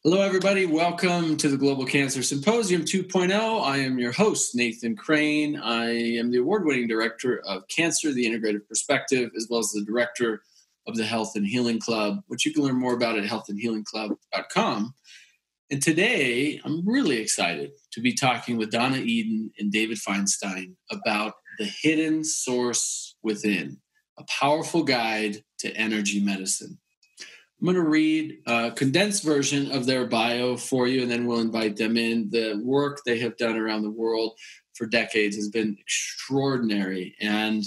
Hello, everybody. Welcome to the Global Cancer Symposium 2.0. I am your host, Nathan Crane. I am the award-winning director of Cancer, the Integrative Perspective, as well as the director of the Health and Healing Club, which you can learn more about at healthandhealingclub.com. And today, I'm really excited to be talking with Donna Eden and David Feinstein about the hidden source within, a powerful guide to energy medicine. I'm going to read a condensed version of their bio for you, and then we'll invite them in. The work they have done around the world for decades has been extraordinary, and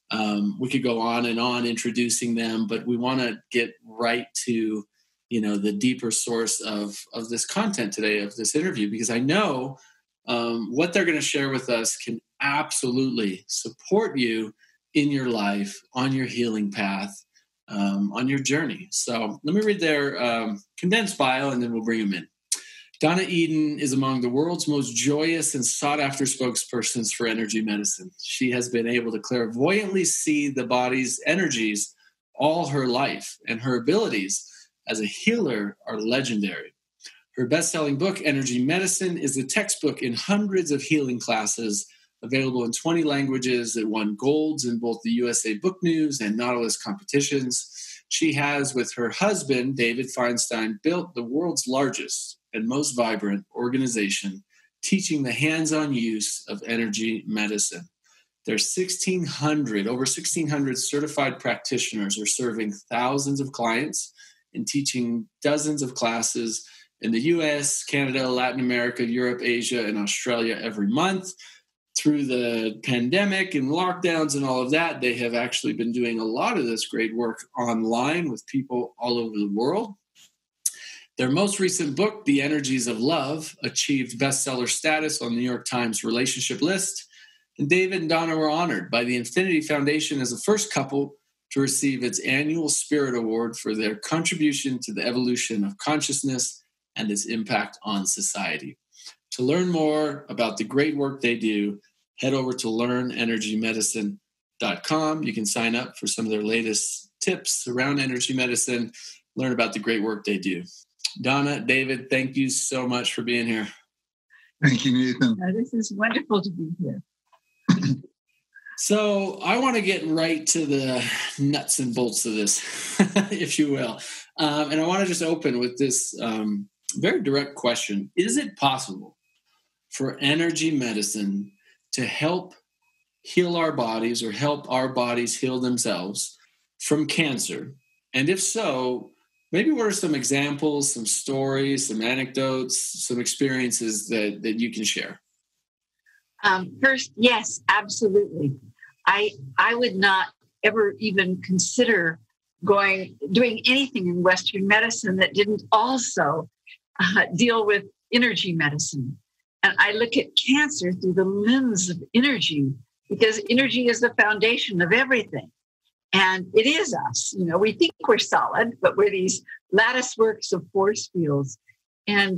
we could go on and on introducing them, but we want to get right to, the deeper source of this content today, of this interview, because I know what they're going to share with us can absolutely support you in your life, on your healing path, on your journey. So let me read their condensed bio, and then we'll bring them in. Donna Eden is among the world's most joyous and sought-after spokespersons for energy medicine. She has been able to clairvoyantly see the body's energies all her life, and her abilities as a healer are legendary. Her best-selling book, Energy Medicine, is a textbook in hundreds of healing classes, available in 20 languages. It won golds in both the USA Book News and Nautilus competitions. She has, with her husband, David Feinstein, built the world's largest and most vibrant organization teaching the hands-on use of energy medicine. There's over 1,600 certified practitioners are serving thousands of clients and teaching dozens of classes in the US, Canada, Latin America, Europe, Asia, and Australia every month. Through the pandemic and lockdowns and all of that, they have actually been doing a lot of this great work online with people all over the world. Their most recent book, The Energies of Love, achieved bestseller status on the New York Times relationship list. And David and Donna were honored by the Infinity Foundation as the first couple to receive its annual Spirit Award for their contribution to the evolution of consciousness and its impact on society. To learn more about the great work they do, head over to learnenergymedicine.com. You can sign up for some of their latest tips around energy medicine, learn about the great work they do. Donna, David, thank you so much for being here. Thank you, Nathan. This is wonderful to be here. So I want to get right to the nuts and bolts of this, if you will. And I want to just open with this very direct question. Is it possible for energy medicine to help heal our bodies or help our bodies heal themselves from cancer? And if so, maybe what are some examples, some stories, some anecdotes, some experiences that you can share? First, yes, absolutely. I would not ever even consider doing anything in Western medicine that didn't also deal with energy medicine. And I look at cancer through the lens of energy, because energy is the foundation of everything. And it is us. We think we're solid, but we're these lattice works of force fields. And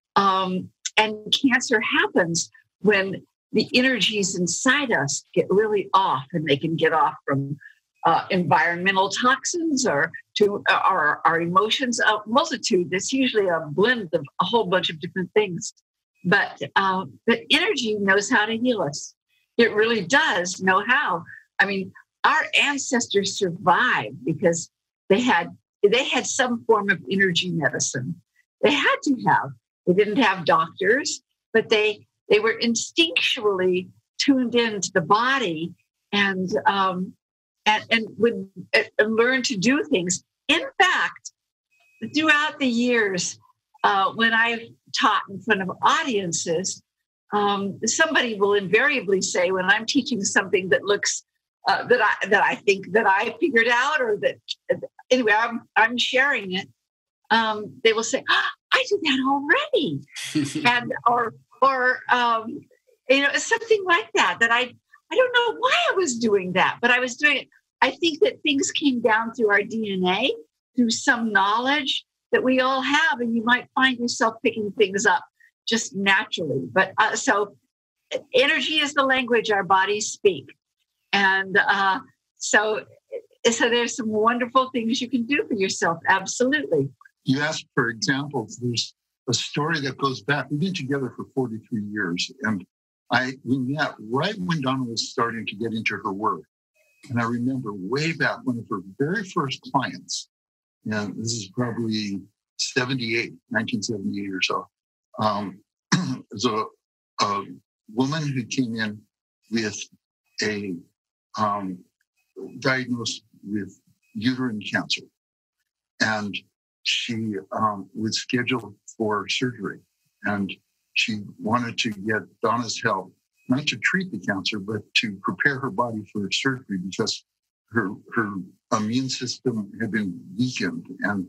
cancer happens when the energies inside us get really off, and they can get off from environmental toxins or to our emotions, a multitude. That's usually a blend of a whole bunch of different things. But energy knows how to heal us. It really does know how. I mean, our ancestors survived because they had some form of energy medicine. They had to have. They didn't have doctors, but they were instinctually tuned into the body and would learn to do things. In fact, throughout the years, when I've taught in front of audiences, somebody will invariably say, when I'm teaching something that looks that I think that I figured out, or that anyway I'm sharing it, they will say, oh, I did that already, and or something like that. That I don't know why I was doing that, but I was doing it. I think that things came down through our DNA, through some knowledge that we all have, and you might find yourself picking things up just naturally. But so energy is the language our bodies speak. And so there's some wonderful things you can do for yourself. Absolutely. You asked for examples. There's a story that goes back. We've been together for 43 years, and we met right when Donna was starting to get into her work. And I remember way back, one of her very first clients, and this is probably 1978 or so, was a woman who came in with a diagnosed with uterine cancer. And she was scheduled for surgery. And she wanted to get Donna's help, not to treat the cancer, but to prepare her body for surgery because her immune system had been weakened. And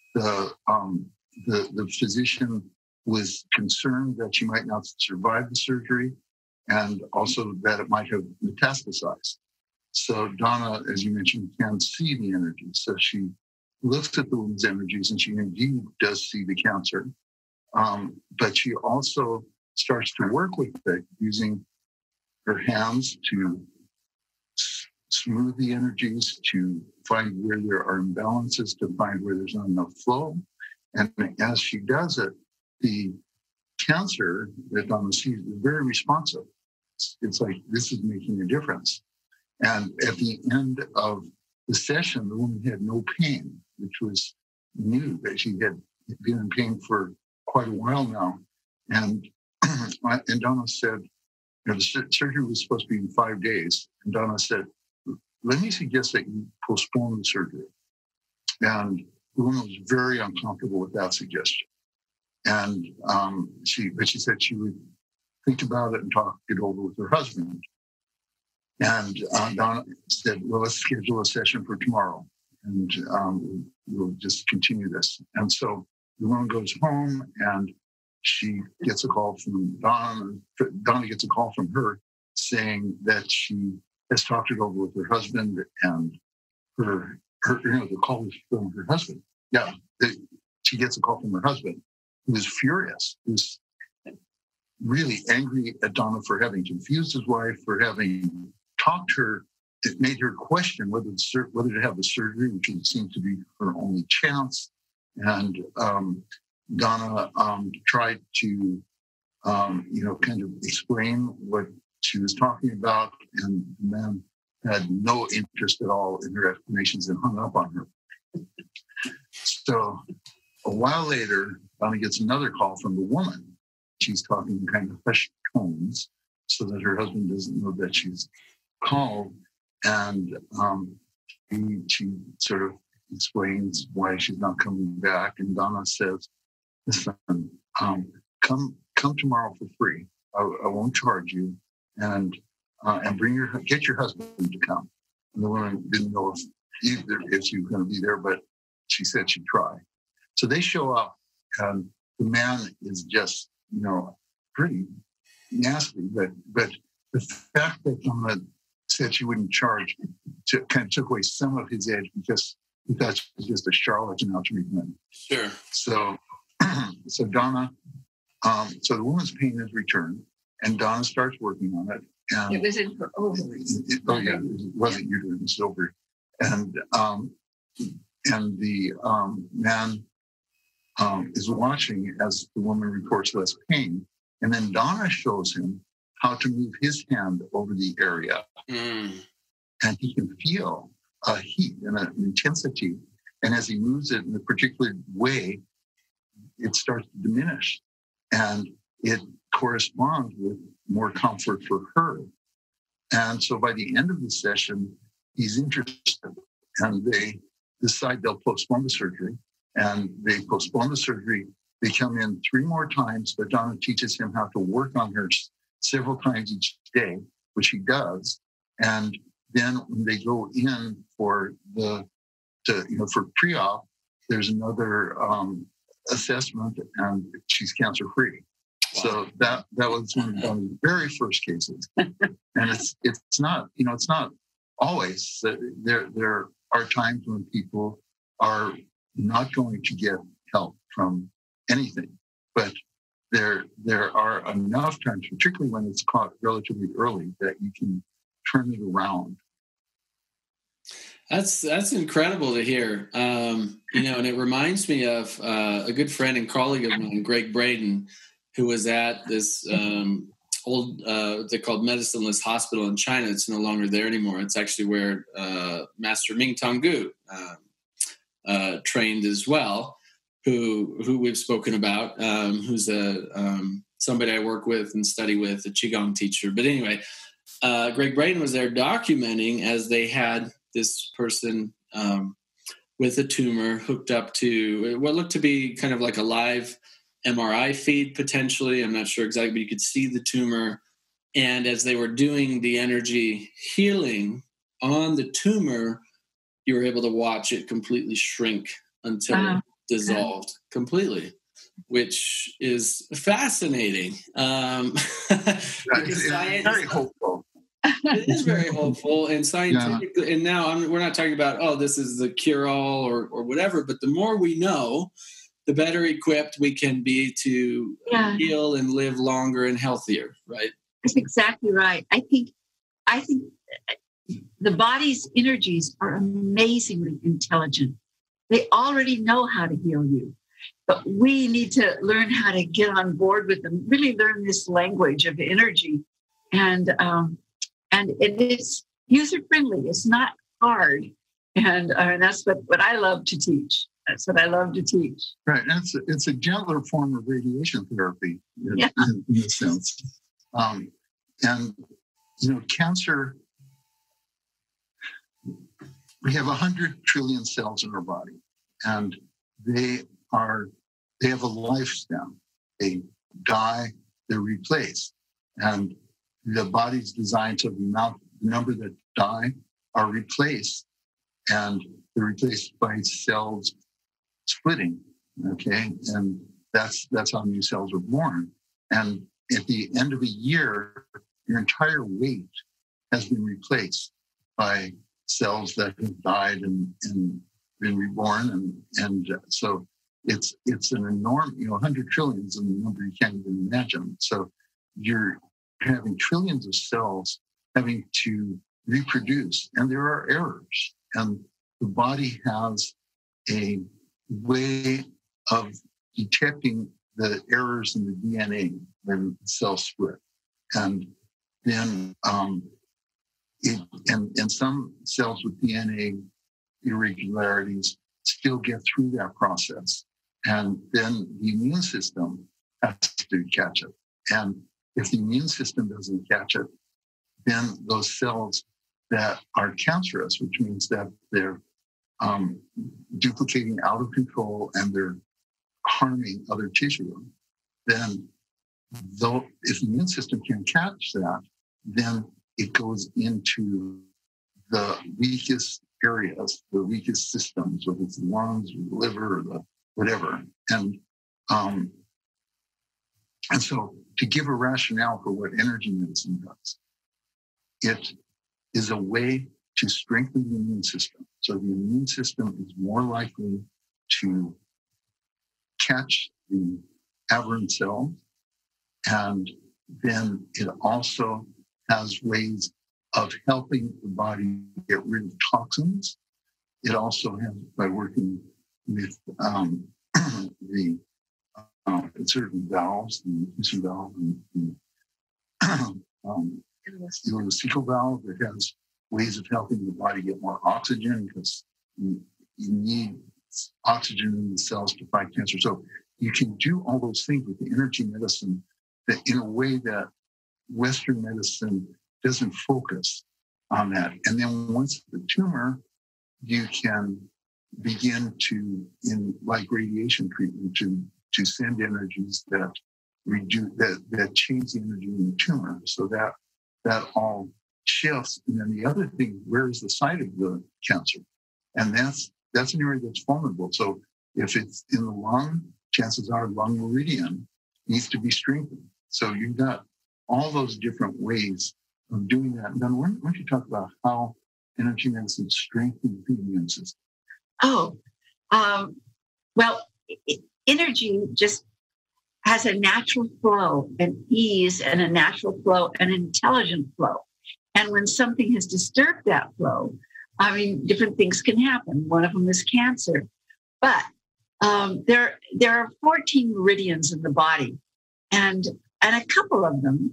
the physician was concerned that she might not survive the surgery and also that it might have metastasized. So Donna, as you mentioned, can see the energy. So she looks at the woman's energies and she indeed does see the cancer. But she also starts to work with it using her hands to smooth the energies, to find where there are imbalances, to find where there's not enough flow. And as she does it, the cancer that Donna sees is very responsive. It's like, this is making a difference. And at the end of the session, the woman had no pain, which was new, that she had been in pain for quite a while now. And Donna said, the surgery was supposed to be in 5 days. And Donna said, let me suggest that you postpone the surgery. And the woman was very uncomfortable with that suggestion. And she said she would think about it and talk it over with her husband. And Donna said, well, let's schedule a session for tomorrow. And we'll just continue this. And so the woman goes home and she gets a call from Donna. Donna gets a call from her saying that she has talked it over with her husband, and the call was from her husband. Yeah, she gets a call from her husband, who is furious, who's really angry at Donna for having confused his wife, for having talked to her. It made her question whether to have the surgery, which seemed to be her only chance. And Donna tried to, kind of explain what she was talking about, and the man had no interest at all in her explanations and hung up on her. So a while later, Donna gets another call from the woman. She's talking in kind of hushed tones so that her husband doesn't know that she's called. And she sort of explains why she's not coming back. And Donna says, listen, come tomorrow for free. I won't charge you. And get your husband to come. And the woman didn't know if she was going to be there, but she said she'd try. So they show up, and the man is just, pretty nasty. But the fact that Donna said she wouldn't charge kind of took away some of his edge, because he thought she was just a charlatan out to make money. Sure. So Donna, so the woman's pain is returned, and Donna starts working on it. And it was in her ovaries. It wasn't uterine, it was ovary. And the man is watching as the woman reports less pain. And then Donna shows him how to move his hand over the area. Mm. And he can feel a heat and an intensity. And as he moves it in a particular way, it starts to diminish. And it corresponds with more comfort for her. And so by the end of the session, he's interested. And they decide they'll postpone the surgery. And they postpone the surgery. They come in 3 more times, but Donna teaches him how to work on her several times each day, which he does. And then when they go in for for pre-op, there's another assessment, and she's cancer-free. Wow. So that was one of Donna's very first cases. And it's not always. There are times when people are not going to get help from anything, but there are enough times, particularly when it's caught relatively early, that you can turn it around. That's incredible to hear. And it reminds me of a good friend and colleague of mine, Greg Braden, who was at this old, they're called Medicineless Hospital in China. It's no longer there anymore. It's actually where Master Ming Tonggu trained as well, who we've spoken about, who's somebody I work with and study with, a Qigong teacher. But anyway, Greg Braden was there documenting as they had this person with a tumor hooked up to what looked to be kind of like a live MRI feed, potentially. I'm not sure exactly, but you could see the tumor. And as they were doing the energy healing on the tumor, you were able to watch it completely shrink until it dissolved completely, which is fascinating. It's very hopeful. It is very hopeful and scientific. Yeah. And now we're not talking about, this is the cure-all or whatever, but the more we know, the better equipped we can be to heal and live longer and healthier, right? That's exactly right. I think the body's energies are amazingly intelligent. They already know how to heal you, but we need to learn how to get on board with them, really learn this language of energy. And it's user-friendly. It's not hard. And that's what I love to teach. That's what I love to teach. Right. And it's a gentler form of radiation therapy in a sense. Cancer, we have 100 trillion cells in our body, and they have a lifespan. They die, they're replaced. And the body's designed to the number that die are replaced, and they're replaced by cells splitting. Okay, and that's how new cells are born. And at the end of a year, your entire weight has been replaced by cells that have died and been reborn, and so it's an enormous, 100 trillion is a number you can't even imagine. So you're having trillions of cells having to reproduce, and there are errors. And the body has a way of detecting the errors in the DNA when cells split. And then and some cells with DNA irregularities still get through that process. And then the immune system has to catch it. And if the immune system doesn't catch it, then those cells that are cancerous, which means that they're duplicating out of control and they're harming other tissue, then if the immune system can catch that, then it goes into the weakest areas, the weakest systems, whether it's the lungs or the liver or the whatever. And so to give a rationale for what energy medicine does, it is a way to strengthen the immune system. So the immune system is more likely to catch the aberrant cells. And then it also has ways of helping the body get rid of toxins. It also has, by working with the certain valves, the Husson valve and the urolocecal valve, that has ways of helping the body get more oxygen, because you need oxygen in the cells to fight cancer. So you can do all those things with the energy medicine that in a way that Western medicine doesn't focus on that. And then once the tumor, you can begin to, in like radiation treatment, to send energies that reduce that change the energy in the tumor, so that all shifts. And then the other thing, where is the site of the cancer? And that's an area that's vulnerable. So if it's in the lung, chances are lung meridian needs to be strengthened. So you've got all those different ways of doing that. And then why don't you talk about how energy medicine strengthens the immune system? Well, energy just has a natural flow, an ease and a natural flow, an intelligent flow. And when something has disturbed that flow, I mean, different things can happen. One of them is cancer. But there are 14 meridians in the body, and a couple of them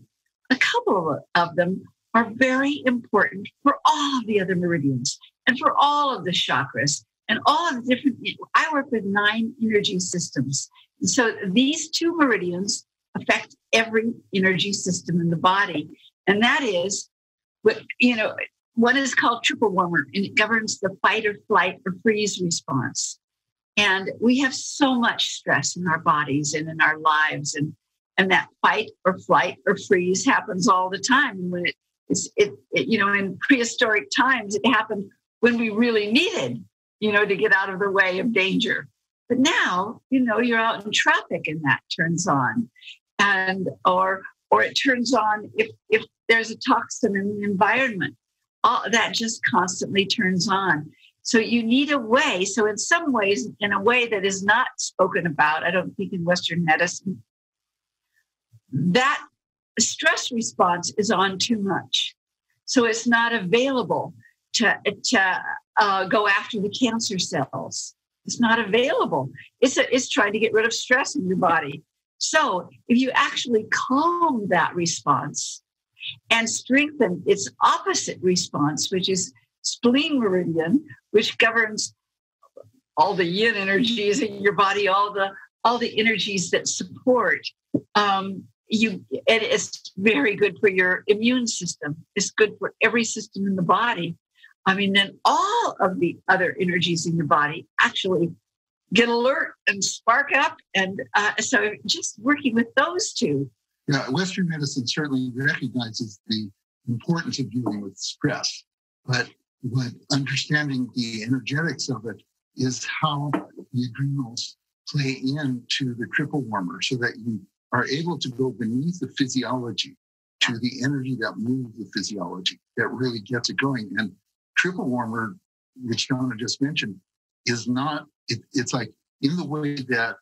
are very important for all of the other meridians and for all of the chakras and all of the different. I work with 9 energy systems, and so these 2 meridians affect every energy system in the body, and that is what one is called triple warmer, and it governs the fight or flight or freeze response. And we have so much stress in our bodies and in our lives, and that fight or flight or freeze happens all the time. And when in prehistoric times, it happened when we really needed, to get out of the way of danger. But now, you're out in traffic and that turns on, or it turns on if there's a toxin in the environment. All that just constantly turns on. So you need a way. So in some ways, in a way that is not spoken about, I don't think in Western medicine, that stress response is on too much. So it's not available to go after the cancer cells. It's not available. It's trying to get rid of stress in your body. So if you actually calm that response and strengthen its opposite response, which is spleen meridian, which governs all the yin energies in your body, all the energies that support it's very good for your immune system. It's good for every system in the body. I mean, then all of the other energies in your body actually get alert and spark up. And so just working with those 2. Yeah, Western medicine certainly recognizes the importance of dealing with stress, but understanding the energetics of it is how the adrenals play into the triple warmer, so that you are able to go beneath the physiology to the energy that moves the physiology, that really gets it going. And triple warmer, which Donna just mentioned, is not, it's like in the way that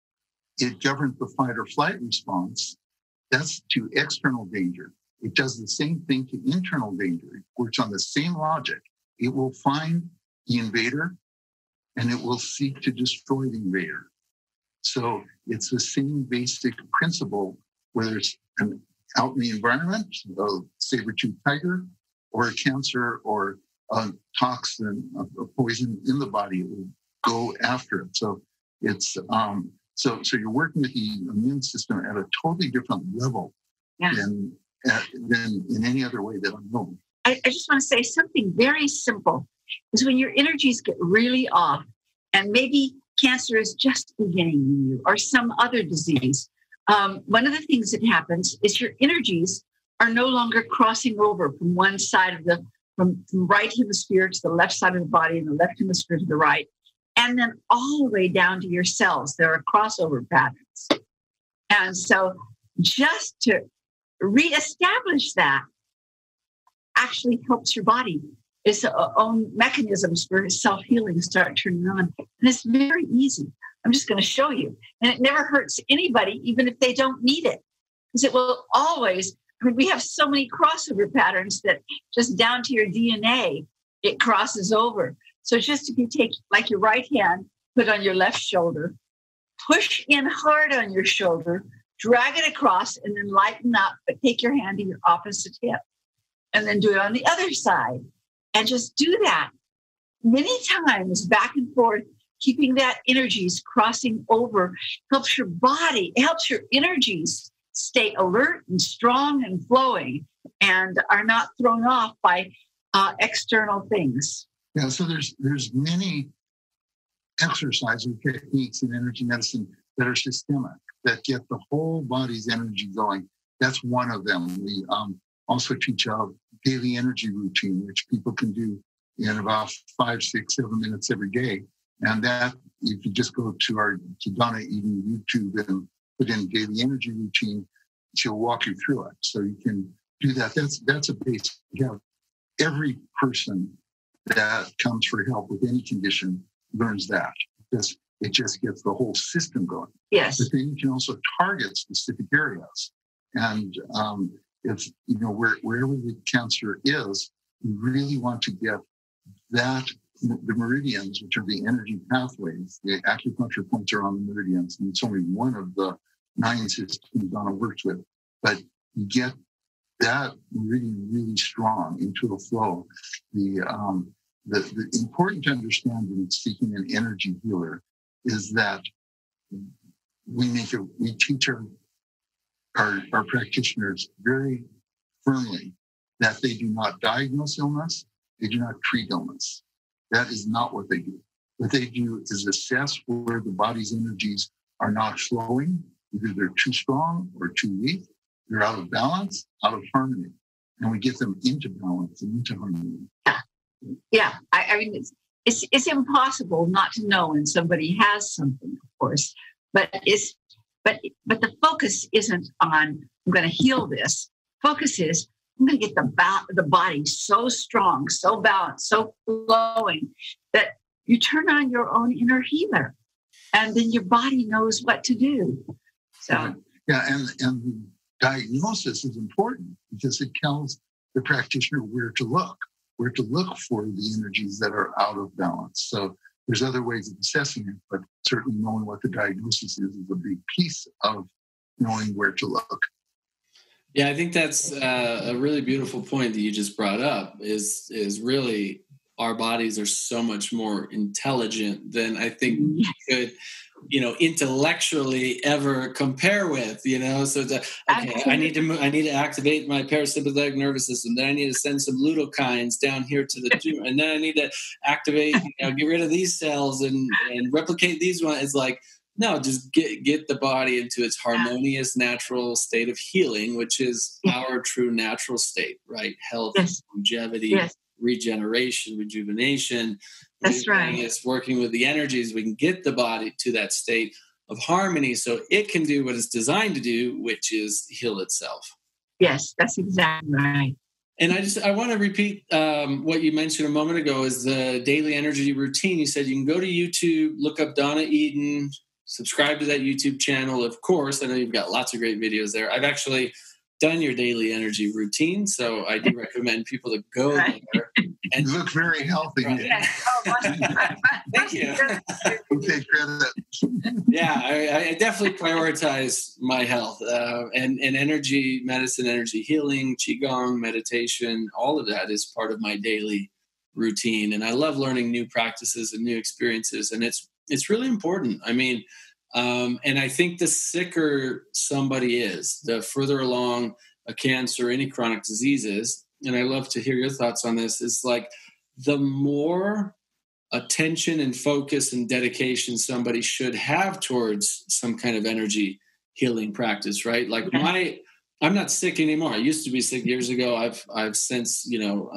it governs the fight or flight response, that's to external danger. It does the same thing to internal danger. It works on the same logic. It will find the invader and it will seek to destroy the invader. So it's the same basic principle, whether it's out in the environment, a saber-toothed tiger, or a cancer, or a toxin, a poison in the body, it will go after it. So it's so you're working with the immune system at a totally different level than in any other way that I know. I just want to say something very simple is when your energies get really off, and maybe cancer is just beginning in you or some other disease. One of the things that happens is your energies are no longer crossing over from one side of from right hemisphere to the left side of the body and the left hemisphere to the right, and then all the way down to your cells. There are crossover patterns. And so just to reestablish that actually helps your body. Its own mechanisms for self-healing start turning on. And it's very easy. I'm just going to show you. And it never hurts anybody, even if they don't need it. Because it will always, we have so many crossover patterns that just down to your DNA, it crosses over. So just if you take like your right hand, put on your left shoulder, push in hard on your shoulder, drag it across, and then lighten up, but take your hand to your opposite hip. And then do it on the other side. And just do that many times back and forth, keeping that energies crossing over helps your body, helps your energies stay alert and strong and flowing and are not thrown off by external things. Yeah, so there's many exercises and techniques in energy medicine that are systemic, that get the whole body's energy going. That's one of them. We also teach a daily energy routine, which people can do in about 5, 6, 7 minutes every day. And that, if you just go to Donna Eden YouTube and put in daily energy routine, she'll walk you through it. So you can do that. That's a basic. Every person that comes for help with any condition learns that, because it just gets the whole system going. Yes. But then you can also target specific areas. And if, wherever the cancer is, you really want to get that the meridians, which are the energy pathways, the acupuncture points are on the meridians, and it's only one of the 9 systems Donna works with. But you get that meridian really strong into a flow. The important to understand in seeking an energy healer is that we teach our practitioners very firmly that they do not diagnose illness, they do not treat illness. That is not what they do. What they do is assess where the body's energies are not flowing. Either they're too strong or too weak. They're out of balance, out of harmony. And we get them into balance and into harmony. Yeah. I mean, it's impossible not to know when somebody has something, of course. But the focus isn't on, I'm going to heal this. Focus is, I'm going to get the body so strong, so balanced, so flowing that you turn on your own inner healer, and then your body knows what to do. So yeah, and the diagnosis is important because it tells the practitioner where to look for the energies that are out of balance. So there's other ways of assessing it, but certainly knowing what the diagnosis is a big piece of knowing where to look. Yeah, I think that's a really beautiful point that you just brought up is really our bodies are so much more intelligent than I think we could, intellectually ever compare with, So I need to activate my parasympathetic nervous system. Then I need to send some lutokines down here to the tumor. And then I need to activate, get rid of these cells and replicate these ones. It's like, no, just get the body into its harmonious, natural state of healing, which is our true natural state, right? Health, longevity, regeneration, rejuvenation. That's right. It's working with the energies. We can get the body to that state of harmony so it can do what it's designed to do, which is heal itself. Yes, that's exactly right. And I want to repeat what you mentioned a moment ago is the daily energy routine. You said you can go to YouTube, look up Donna Eden, subscribe to that YouTube channel. Of course, I know you've got lots of great videos there. I've actually done your daily energy routine, so I do recommend people to go there. And you look very healthy. Right. Thank you. Okay, credit. Yeah, I definitely prioritize my health and energy medicine, energy healing, qigong, meditation. All of that is part of my daily routine, and I love learning new practices and new experiences, and it's really important. I mean, and I think the sicker somebody is, the further along a cancer, any chronic diseases, and I love to hear your thoughts on this, is like the more attention and focus and dedication somebody should have towards some kind of energy healing practice, right? Like I'm not sick anymore. I used to be sick years ago. I've since,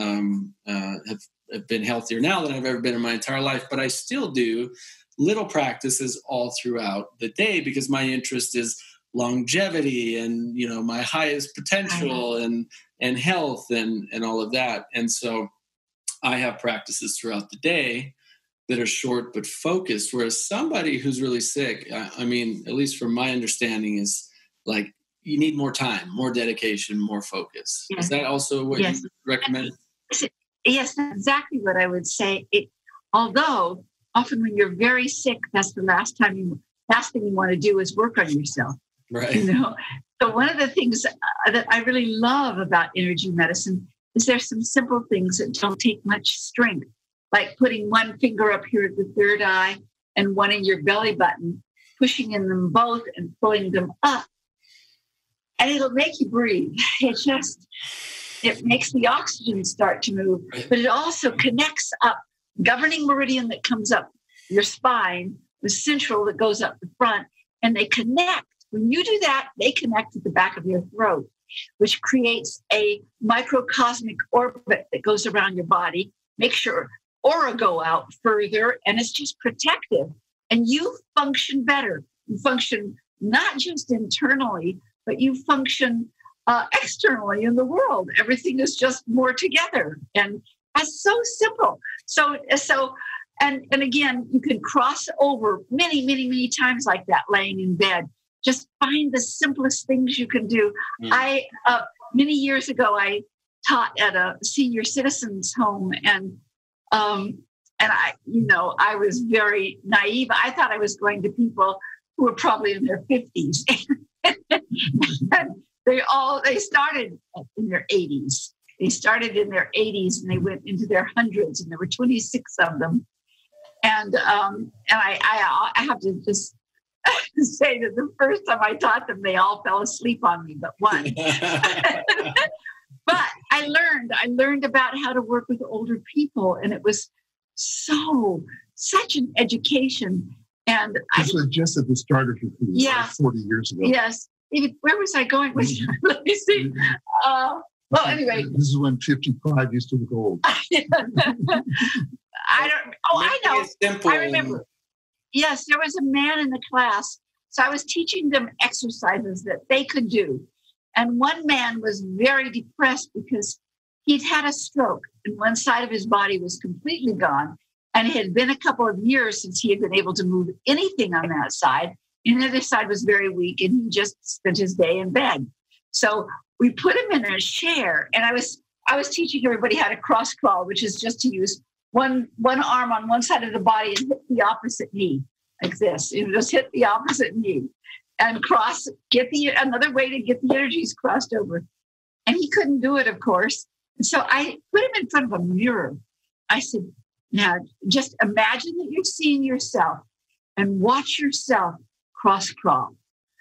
have been healthier now than I've ever been in my entire life, but I still do little practices all throughout the day because my interest is longevity and, my highest potential and health and all of that. And so I have practices throughout the day that are short but focused, whereas somebody who's really sick, I mean, at least from my understanding, is like you need more time, more dedication, more focus. Is that also what you recommend? Yes, that's exactly what I would say. Although often when you're very sick, that's the last thing you want to do is work on yourself. Right. So one of the things that I really love about energy medicine is there's some simple things that don't take much strength, like putting one finger up here at the third eye and one in your belly button, pushing in them both and pulling them up. And it'll make you breathe. It makes the oxygen start to move, but it also connects up governing meridian that comes up your spine, the central that goes up the front, and they connect. When you do that, they connect at the back of your throat, which creates a microcosmic orbit that goes around your body, makes your aura go out further, and it's just protective. And you function better. You function not just internally, but you function externally in the world. Everything is just more together. And that's so simple. And again, you can cross over many, many, many times like that, laying in bed. Just find the simplest things you can do. Many years ago, I taught at a senior citizens home, and And I was very naive. I thought I was going to people who were probably in their 50s. And they started in their 80s. They started in their 80s and they went into their hundreds, and there were 26 of them. And I have to just say that the first time I taught them, they all fell asleep on me, but one. But I learned about how to work with older people, and it was such an education. And this was just at the start of your career, yeah, like 40 years ago. Yes. Where was I going with you? Let me see. Well, anyway. This is when 55 used to look old. I know. I remember. Yes, there was a man in the class. So I was teaching them exercises that they could do. And one man was very depressed because he'd had a stroke and one side of his body was completely gone. And it had been a couple of years since he had been able to move anything on that side. And the other side was very weak, and he just spent his day in bed. So we put him in a chair, and I was teaching everybody how to cross crawl, which is just to use one arm on one side of the body and hit the opposite knee like this. You just hit the opposite knee and cross, another way to get the energies crossed over. And he couldn't do it, of course. And so I put him in front of a mirror. I said, now just imagine that you're seeing yourself and watch yourself cross crawl.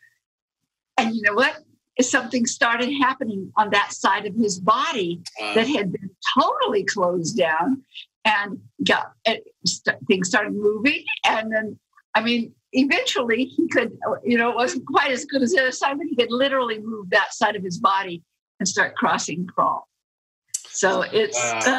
And you know what? Something started happening on that side of his body that had been totally closed down, and things started moving. And then, eventually he could, it wasn't quite as good as the other side, but he could literally move that side of his body and start crossing crawl. So it's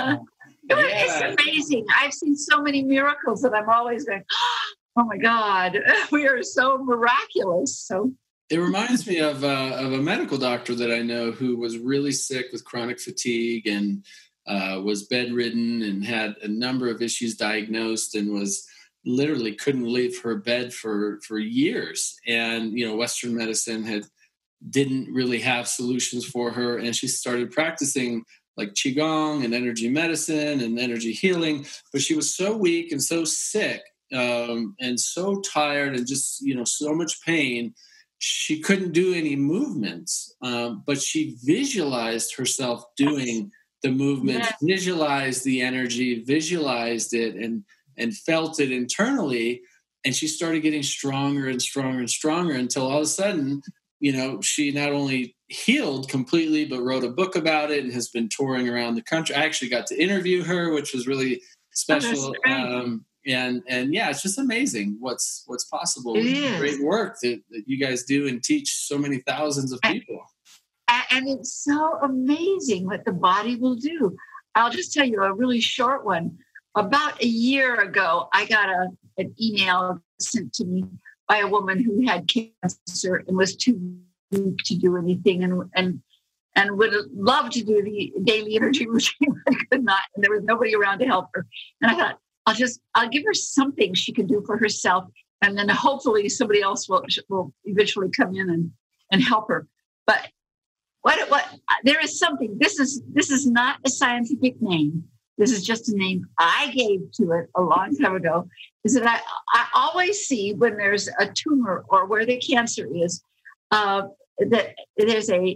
amazing. I've seen so many miracles that I'm always going, oh my God, we are so miraculous. So it reminds me of a medical doctor that I know who was really sick with chronic fatigue and was bedridden and had a number of issues diagnosed and was literally couldn't leave her bed for years. And, Western medicine didn't really have solutions for her. And she started practicing like Qigong and energy medicine and energy healing. But she was so weak and so sick and so tired and just, so much pain. She couldn't do any movements, but she visualized herself doing the movements, visualized the energy, visualized it and felt it internally. And she started getting stronger and stronger and stronger until all of a sudden, she not only healed completely, but wrote a book about it and has been touring around the country. I actually got to interview her, which was really special. And it's just amazing what's possible. Great work that you guys do and teach so many thousands of people. And it's so amazing what the body will do. I'll just tell you a really short one. About a year ago, I got an email sent to me by a woman who had cancer and was too weak to do anything and would love to do the daily energy routine, but could not. And there was nobody around to help her. And I thought, I'll give her something she can do for herself. And then hopefully somebody else will eventually come in and help her. But what there is something, this is not a scientific name. This is just a name I gave to it a long time ago, is that I always see when there's a tumor or where the cancer is, that there's a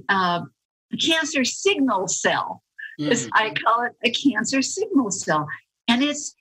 cancer signal cell. Mm-hmm. I call it a cancer signal cell. And it's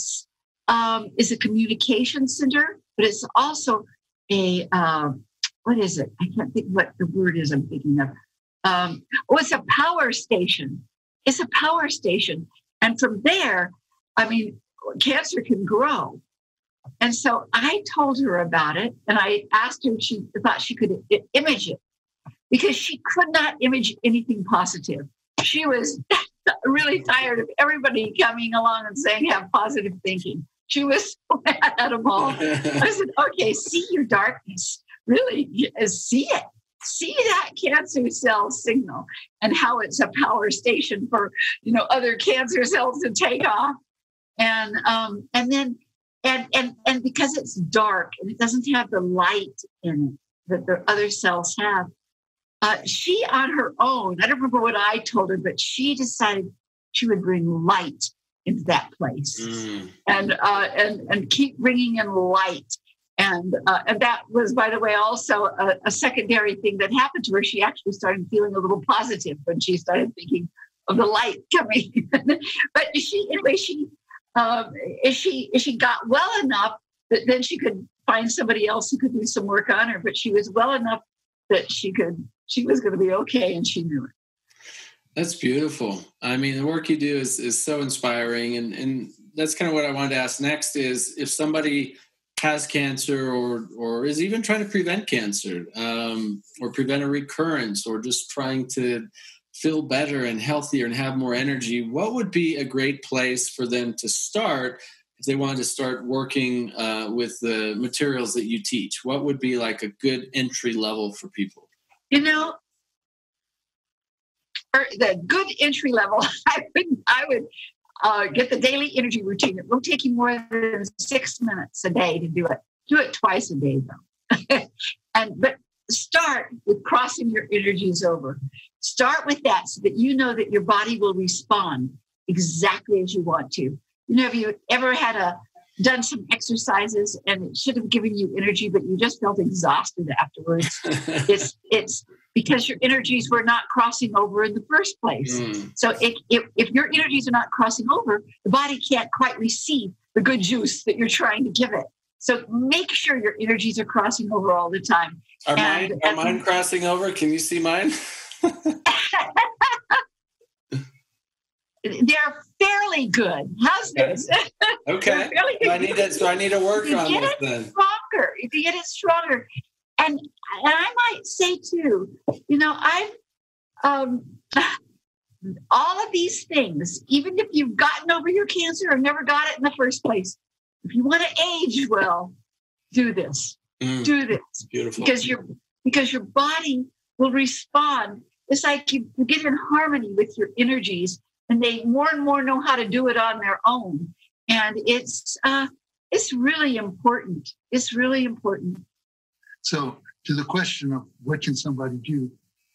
a communication center, but it's also a, what is it? I can't think what the word is I'm thinking of. It's a power station. It's a power station. And from there, cancer can grow. And so I told her about it, and I asked her if she thought she could image it, because she could not image anything positive. She was really tired of everybody coming along and saying, have positive thinking. She was so mad at them all. I said, okay, see your darkness. Really, see it. See that cancer cell signal and how it's a power station for, other cancer cells to take off. And then because it's dark and it doesn't have the light in it that the other cells have, she on her own, I don't remember what I told her, but she decided she would bring light into that place, and keep bringing in light. And that was, by the way, also a secondary thing that happened to her. She actually started feeling a little positive when she started thinking of the light coming. But if she got well enough that then she could find somebody else who could do some work on her. But she was well enough that she was going to be okay, and she knew it. That's beautiful. I mean, the work you do is so inspiring, and that's kind of what I wanted to ask next is if somebody has cancer or is even trying to prevent cancer or prevent a recurrence or just trying to feel better and healthier and have more energy, what would be a great place for them to start if they wanted to start working with the materials that you teach? What would be like a good entry level for people? The good entry level, I would get the daily energy routine. It won't take you more than 6 minutes a day to do it. Do it twice a day, though. But start with crossing your energies over. Start with that so that you know that your body will respond exactly as you want to. Have you ever done some exercises and it should have given you energy, but you just felt exhausted afterwards? It's because your energies were not crossing over in the first place. So if your energies are not crossing over, the body can't quite receive the good juice that you're trying to give it. So make sure your energies are crossing over all the time. Are mine crossing over? Can you see mine? They're fairly good. How's this? Okay. I need to work on this then. Stronger. If you get it stronger. And I might say too, I've all of these things, even if you've gotten over your cancer or never got it in the first place, if you want to age well, do this. Do this. Beautiful. Because your body will respond. It's like you get in harmony with your energies, and they more and more know how to do it on their own. And it's really important. It's really important. So to the question of what can somebody do,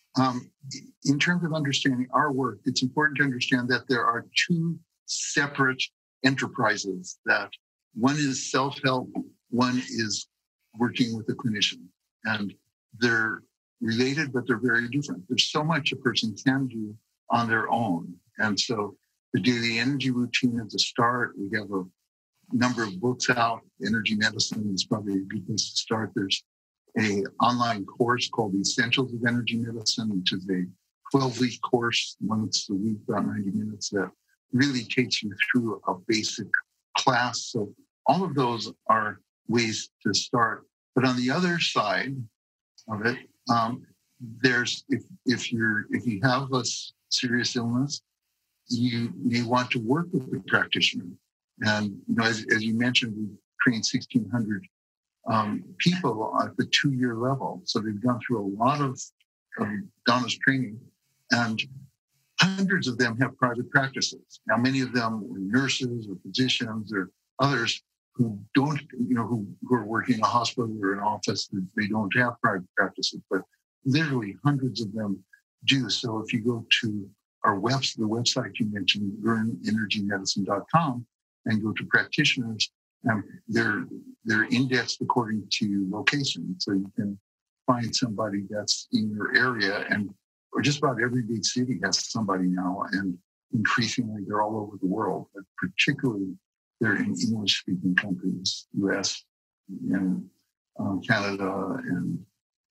in terms of understanding our work, it's important to understand that there are two separate enterprises. That one is self-help, one is working with a clinician. And they're related, but they're very different. There's so much a person can do on their own. And so the daily energy routine at the start, we have a number of books out. Energy medicine is probably a good place to start. There's an online course called The Essentials of Energy Medicine, which is a 12-week course, once a week, about 90 minutes, that really takes you through a basic class. So all of those are ways to start. But on the other side of it, there's if you have a serious illness, you may want to work with the practitioner. And as you mentioned, we've trained 1,600 people at the 2-year level. So they've gone through a lot of Donna's training, and hundreds of them have private practices. Now, many of them were nurses or physicians or others who don't, who are working in a hospital or an office, they don't have private practices, but literally hundreds of them do. So if you go to our the website you mentioned, learnenergymedicine.com, and go to practitioners, they're indexed according to location. So you can find somebody that's in your area, or just about every big city has somebody now, and increasingly they're all over the world, but particularly they're in English-speaking countries, US and Canada and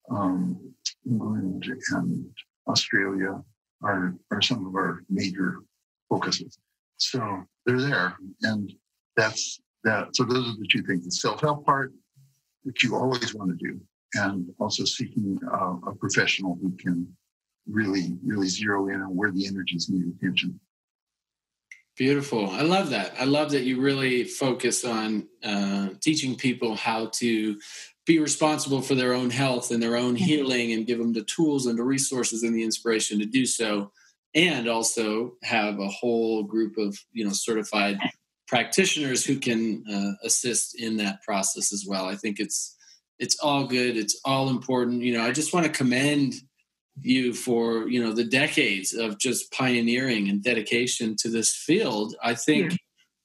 England and Australia are some of our major focuses. So they're there, and that's that. So those are the two things: the self-help part, which you always want to do, and also seeking a professional who can really, really zero in on where the energies need attention. Beautiful. I love that. I love that you really focus on teaching people how to be responsible for their own health and their own healing, and give them the tools and the resources and the inspiration to do so. And also have a whole group of, certified practitioners who can assist in that process as well. I think it's all good. It's all important. I just want to commend you for, the decades of just pioneering and dedication to this field. I think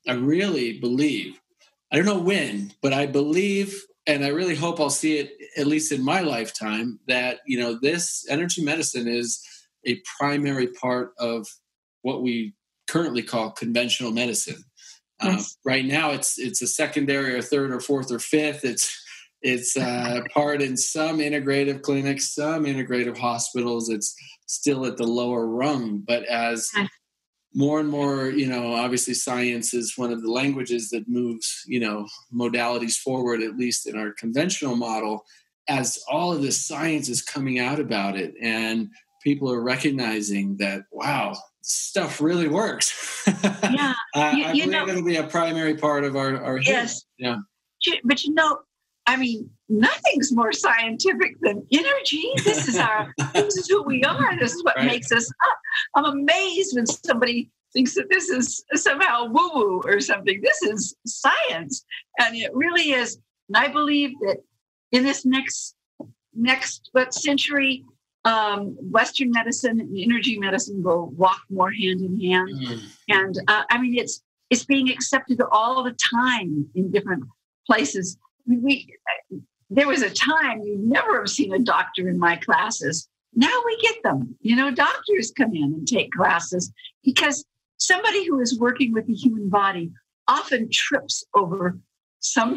I really believe, I don't know when, but I believe, and I really hope I'll see it at least in my lifetime, that, this energy medicine is a primary part of what we currently call conventional medicine. Yes. Right now, it's a secondary or third or fourth or fifth. It's part in some integrative clinics, some integrative hospitals. It's still at the lower rung. But as more and more, obviously science is one of the languages that moves, modalities forward, at least in our conventional model, as all of this science is coming out about it and people are recognizing that, wow, stuff really works. Yeah. I believe it'll be a primary part of our yes. Yeah. But nothing's more scientific than energy. This is who we are. This is what makes us up. I'm amazed when somebody thinks that this is somehow woo-woo or something. This is science. And it really is. And I believe that in this next century, Western medicine and energy medicine will walk more hand in hand. And it's being accepted all the time in different places. There was a time you'd never have seen a doctor in my classes. Now we get them. Doctors come in and take classes because somebody who is working with the human body often trips over some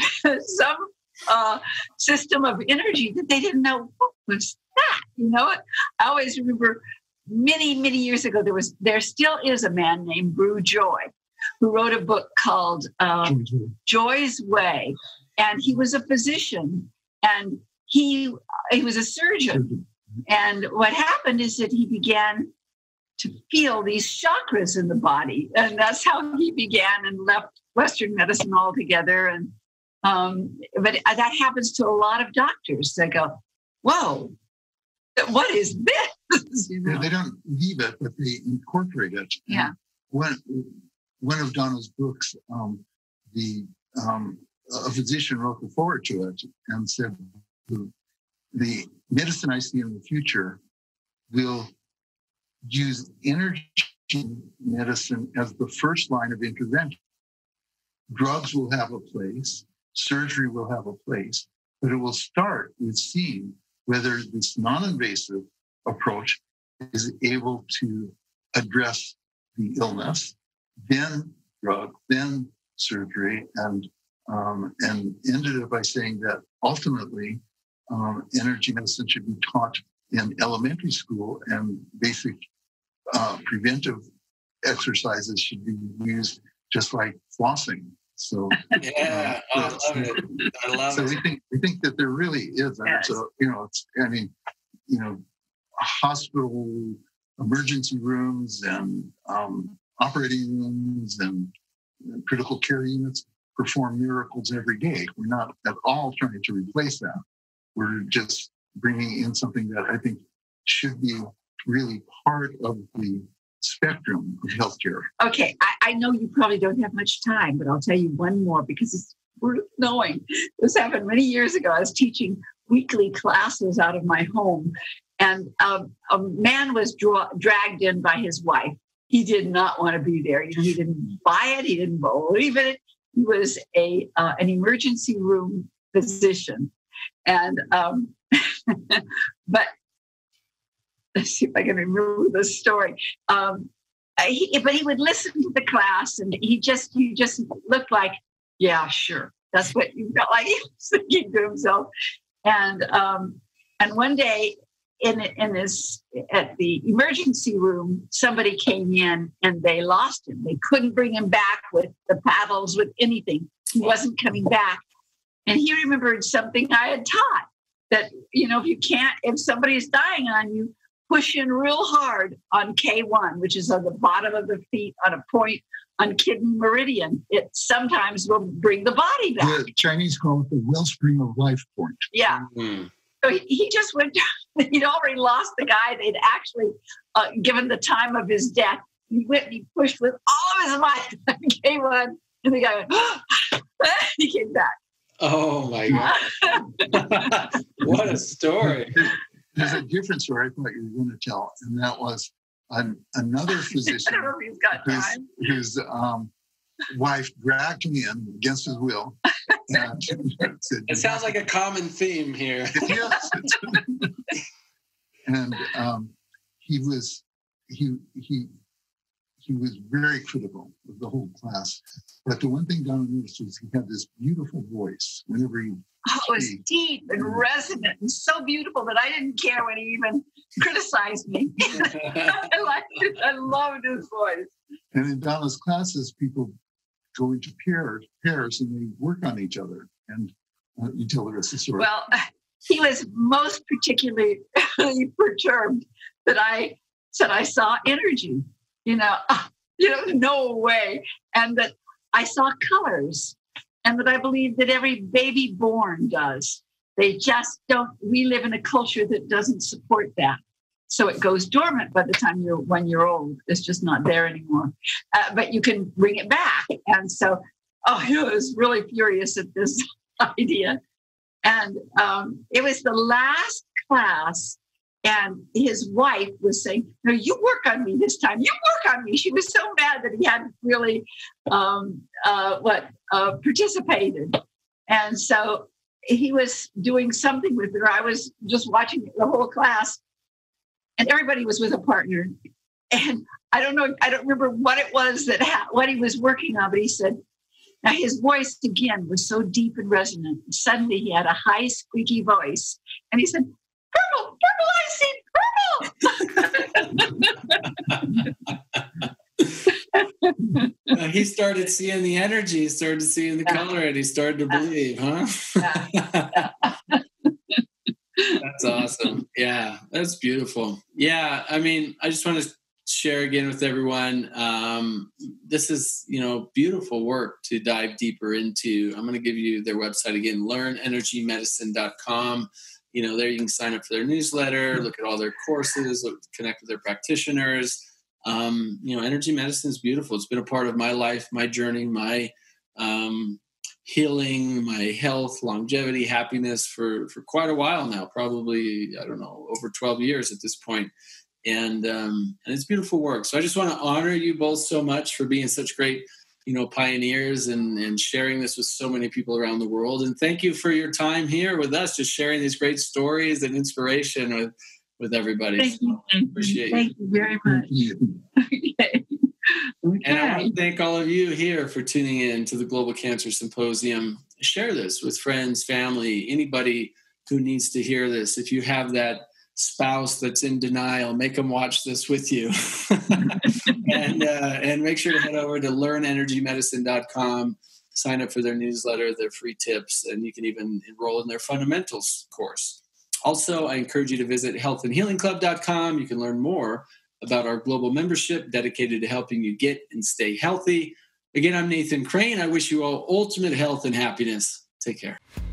system of energy that they didn't know what was that. I always remember many, many years ago, there still is a man named Brew Joy who wrote a book called Joy's Way. And he was a physician and he was a surgeon. And what happened is that he began to feel these chakras in the body. And that's how he began and left Western medicine altogether. And but that happens to a lot of doctors. They go, whoa, what is this? They don't leave it, but they incorporate it. Yeah. One of Donna's books, a physician wrote the foreword to it and said, the medicine I see in the future will use energy medicine as the first line of intervention. Drugs will have a place, surgery will have a place, but it will start with seeing whether this non-invasive approach is able to address the illness, then drug, then surgery, and ended it by saying that ultimately energy medicine should be taught in elementary school and basic preventive exercises should be used just like flossing. So I love it. I love it. We think that there really is. Yes. So hospital emergency rooms and operating rooms and critical care units perform miracles every day. We're not at all trying to replace that. We're just bringing in something that I think should be really part of the spectrum of healthcare. Okay, I know you probably don't have much time, but I'll tell you one more because it's worth knowing. This happened many years ago. I was teaching weekly classes out of my home, and a man was dragged in by his wife. He did not want to be there. He didn't buy it. He didn't believe it. He was an emergency room physician, and but let's see if I can remember the story. But he would listen to the class, and he just looked like, yeah, sure, that's what he felt like. He was thinking to himself, and one day at the emergency room, somebody came in and they lost him. They couldn't bring him back with the paddles, with anything. He wasn't coming back. And he remembered something I had taught, that, if somebody's dying on you, push in real hard on K1, which is on the bottom of the feet on a point on kidney meridian. It sometimes will bring the body back. The Chinese call it the wellspring of life point. Yeah. Mm-hmm. So he just went down. He'd already lost the guy. They'd actually given the time of his death. He went and he pushed with all of his might on K1, and the guy went, he came back. Oh, my God. What a story. There's a different story I thought you were going to tell, and that was another physician I don't know if he's got time. whose wife dragged me in against his will. And said, it sounds like a common theme here. Yes. And he was very critical of the whole class. But the one thing Donna noticed was he had this beautiful voice whenever he it was deep and resonant and so beautiful that I didn't care when he even criticized me. I liked it. I loved his voice. And in Donna's classes, people go into pairs and they work on each other. And you tell the rest of the story. Well, he was most particularly perturbed that I said I saw energy. No way. And that I saw colors. And that I believe that every baby born does. They just don't. We live in a culture that doesn't support that. So it goes dormant by the time you're 1 year old. It's just not there anymore. But you can bring it back. And so, he was really furious at this idea. And it was the last class. And his wife was saying, no, you work on me this time. You work on me. She was so mad that he hadn't really participated. And so he was doing something with her. I was just watching the whole class. And everybody was with a partner. And I don't remember what it was what he was working on, but he said, now his voice again was so deep and resonant. Suddenly he had a high, squeaky voice. And he said, purple, I see purple. He started seeing the energy, he started seeing the color, and he started to believe, huh? That's awesome. Yeah, that's beautiful. Yeah, I mean, I just want to share again with everyone. This is, beautiful work to dive deeper into. I'm going to give you their website again, learnenergymedicine.com. There you can sign up for their newsletter, look at all their courses, connect with their practitioners. Energy medicine is beautiful. It's been a part of my life, my journey, my healing, my health, longevity, happiness for quite a while now, probably, over 12 years at this point. And it's beautiful work. So I just want to honor you both so much for being such great, pioneers and sharing this with so many people around the world. And thank you for your time here with us, just sharing these great stories and inspiration with everybody. Thank you. Appreciate Thank you very much. Okay. And I want to thank all of you here for tuning in to the Global Cancer Symposium. Share this with friends, family, anybody who needs to hear this. If you have that spouse that's in denial, make them watch this with you. and make sure to head over to learnenergymedicine.com, sign up for their newsletter, their free tips, and you can even enroll in their fundamentals course. Also, I encourage you to visit healthandhealingclub.com. You can learn more about our global membership dedicated to helping you get and stay healthy. Again, I'm Nathan Crane. I wish you all ultimate health and happiness. Take care.